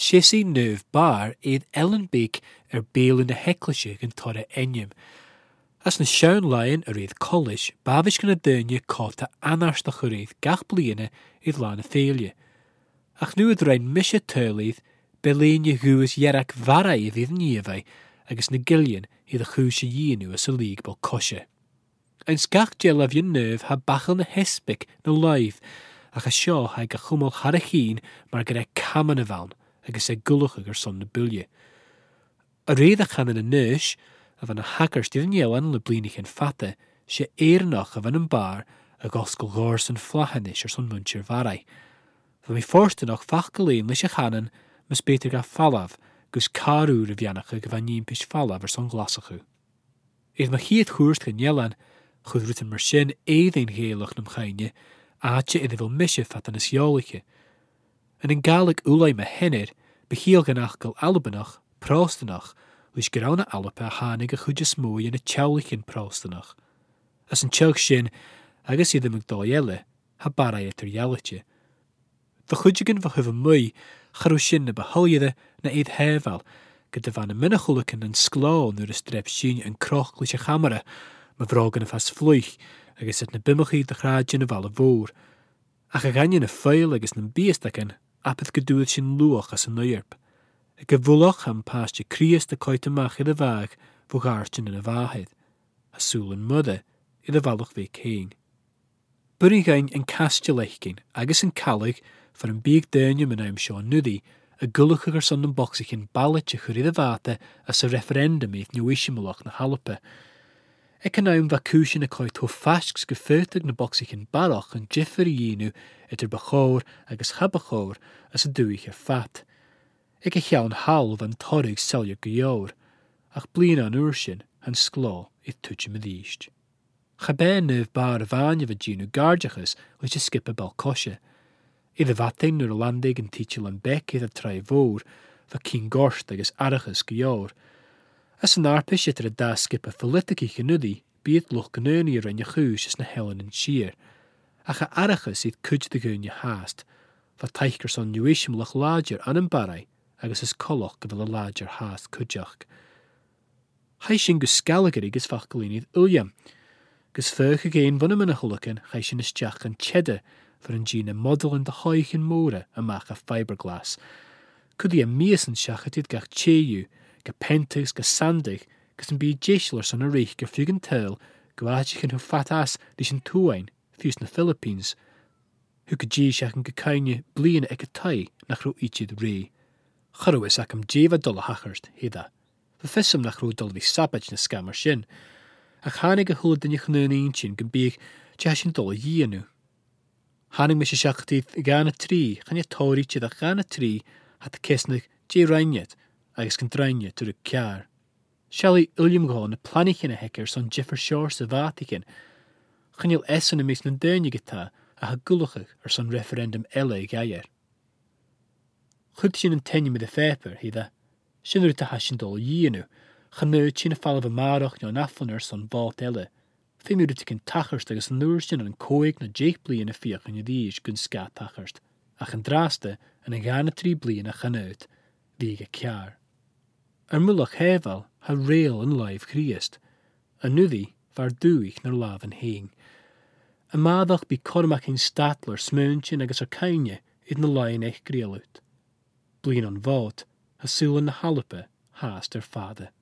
Siesi nerv bar eid Ellen Beek béal na heclisig yn torre enyim. As na siawn lain eid college, bavish gan y dynnu cota anars na churydd gach bliana idd lan y ffeilie. Ach nu yd rhain misio tyrlydd, belyn y hwys ierach farai fydd niefau, agos na gillian idd y chwys y ynw as y lig bol cosio. Ein sgach gelaf yw'n nerv ha bachel na hesbic na laif, ach a sio ha ga chwmol har y chyn mar gyda cam yn y fawn, agos e gwlwch ag ar son na bilie. A redd a chan yn y nyrs, a fan y hagars dydd yn iewan le blinig yn ffata, se eirnoch a fan yn bar ag osgol gors yn flahanis ar son mwynti'r farai. Fa mi forst yn och fach galein lys a chanan, mas beter ga falaf, gws carwr y fianach ag fan ni'n pys falaf ar son glasach yw. Eith ma chi et chwrst gan ielan, chwyd rwyt yn myrsyn eidd ein heilwch nam chainie, a che iddi fel misio fatan ys ioliche. Yn yn gaelig wlai ma henner, bechiel gan achgal albanach, prostanach, lys gerawn a alpa hanig a chwyd ysmwy yn y tiawlich yn prostanach. As yn tiawch sin, agos iddi mag doiele, ha barai etter ialitje. Fa chwyd gan fa hyfa mwy, charw sin na bahalide na eid hefal, gyda fan y mynachwlyc yn sglo nŵr ystrep sin yn croch lys a chamera, ma vrog yn y fas flwych, agos et na bimach idd ddechrad yn y fal y fôr. Ach ag angen y ffeil agos na'n biast ac yn, apeth gydwyd sy'n lwach as y nwyerp. Y gyfwloch am pastio criast y coet ymach iddo fag fwch artyn yn y fahydd, a sŵl yn mydde iddo falwch fe ceing. Byrig ein yn castio leichgyn, agos yn calig, fan yn big dynio yn aim sio nyddi, y gylwch ag ar son yn bocsich yn balet y chwr iddo fate as y referendum eith newisimolach na halpa. Ec yn aim vacwysyn y coet ho fasgs gyffyrtig na bocsich yn baroch yn jiffer i ynw etter bachor agos chabachor as y dwych ar fat. Ec eich iawn hal van torig selio gyawr, ach blin an ursyn han sglo idd twtio myddist. Chabe nerf bar y fan y faginu gardiachus lys y skip y balcosio. Iddo fatein nŵr landig yn teachil yn bec iddo trai fôr, fa cyn gorst agos arachus gyawr. As yn arpus etter y da skip y ffolitig i chynyddi, bydd lwch gynnyni ar ein chwys as na helen yn sir. Ach a arachus idd cwyd dy gyn hast, fa taich gyr newisim lach lager an yn barai, agos ys coloch gyfel y lager hast cwydjach. Hai sy'n gysgalig gys fach glynydd uliam. Gys fyrch ag ein fan ym yn y hwlycan, hai sy'n ysdiach yn chedda, fyr yn gyn y model yn dy hoich yn môra ymach a fiberglass. Cwdi a mis yn siachat idd gach cheiw, ga pentags, ga sandig, gys yn byd jeisler son y reich ga ffug yn tyl, gwaadich yn hw fatas dys yn tŵain, ffiws na Philippines. Hw ga jeisiach yn gacainia blin ec y tai nach rw ichyd rei. Charwys ac am jefa dol a hachyrst, hydda. Fy ffysym nach rw dol fi sabaj na scammer sin. Ac hanig a hwlyd yn eich nyn ein sin gan bych jas yn dol a yi nhw. Hanig mis y siachtydd gan y tri, chan ia tori chyd a gan y tri, hat y cesnig je rainiet, agos gan drainiet drwy ciar. Siali ulium gol na planich yn y hecer son Jeffer Shore sy fatig yn. Chanil eson y mis na'n dyrni gyda a ha gwlwchig ar son referendum ele i gaier. Chwyd sy'n yn tenio mydd y ffeper, hydda. Sy'n rwyt a hasyn dol i nhw. Chanwyd sy'n y falaf y maroch ni'n affon ar son falt ele. Fe mi rwyt yn tachyrst agos yn nŵr sy'n yn coig na jeich bli yn y ffiach yn y ddys gyn sga tachyrst. Ach yn draste yn y gan y tri bli yn y chanwyd, ddig y ciar. Ar mwlach hefal, ha reil yn laif Christ. A nyddi, far dwych na'r laf yn hing. Y maddach bu cormac ein statler smyntyn agos ar cainia idd na lain eich grielwyd. Blin o'n fod, ha sŵl yn na halpa, haast ar ffada.